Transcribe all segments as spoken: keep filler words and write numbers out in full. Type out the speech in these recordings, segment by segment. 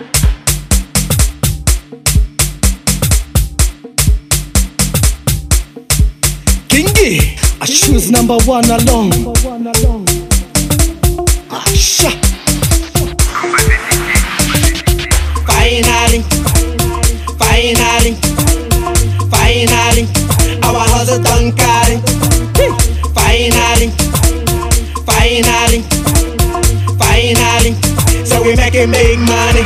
Kingi, I choose number one along. Asha. Finally, finally, finally, our hustle done carry. Finally, finally, finally, so we make it make money.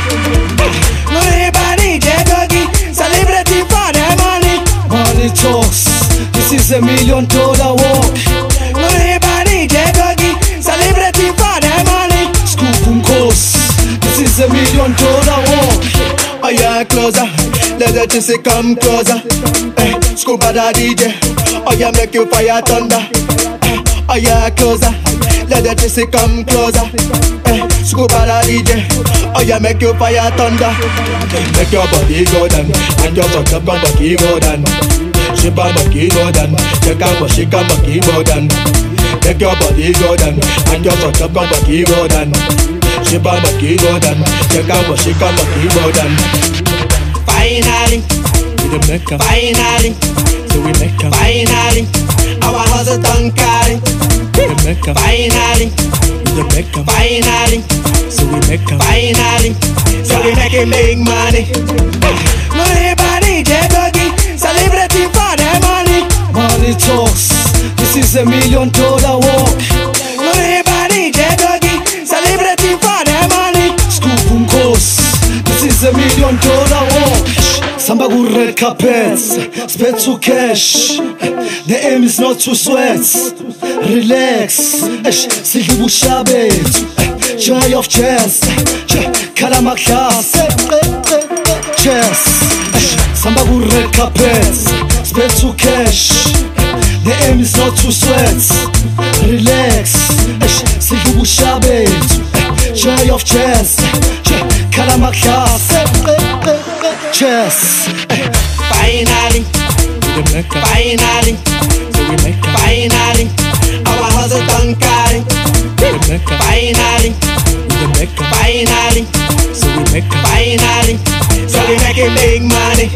Nobody get doggy, celebrity for the money. Money talks. This is a million dollar walk. Nobody get doggy, celebrity for the money. Scoop and coast. This is a million dollar walk. Oh yeah, closer. Let the chissy come closer. Eh, scoop at the D J. Oh yeah, make you fire thunder. Eh, oh yeah, closer. Let the chissy come closer. Eh, scoop at the D J. Oh yeah, make you fire thunder. Make your body go down and your butt up on the keyboard and. She on the keyboard and check out what she on the keyboard and make your body go down and your butt up on the keyboard and she on the keyboard and check out what she on the keyboard and finally, we make her. Finally, so we make her. Finally, our hustle done carry. We make her. Finally, we make her. Finally, so we make her. Finally, so we make it make money. Nobody get doggy, celebrity for the money. Money talks. This is a million dollar walk. Nobody get doggy, celebrity for the money. Scoop and coast. This is a million dollar walk. Samba good red carpets, spend to cash. The aim is not to sweat. Relax. Sigibu shabet. Joy of chance. Kalama class. Chess. Samba good red carpets, spend to cash. The aim is not to sweat. Relax. Sigibu shabet. Joy of chance. Kalama class. Chess. Finally, finally, so we make her. Finally, our hustle done carry. Finally, finally, so we make her. Finally, so we make it make money.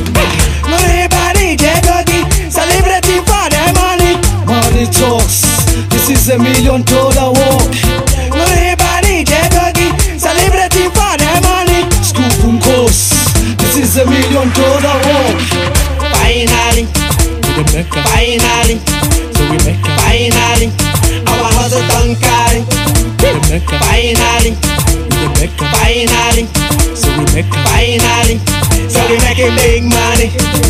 Nobody get doggy, celebrity for the money. Money talks. This is a million dollar walk. Nobody get doggy, celebrity for the money. Scoop and coast. This is a million dollar walk. Finally, we make her. Finally, so we make her. Finally, our hustle done carry. We make her. Finally, we make her. Finally, so we make her. Finally, so we make it make money.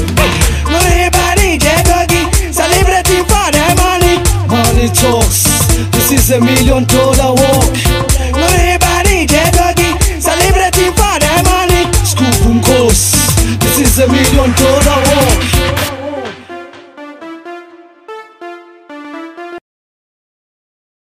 Nobody get doggy, celebrity for the money. Money talks. This is a million dollar walk. Nobody get doggy, celebrity for the money. Scoop and coast. This is a million dollar walk.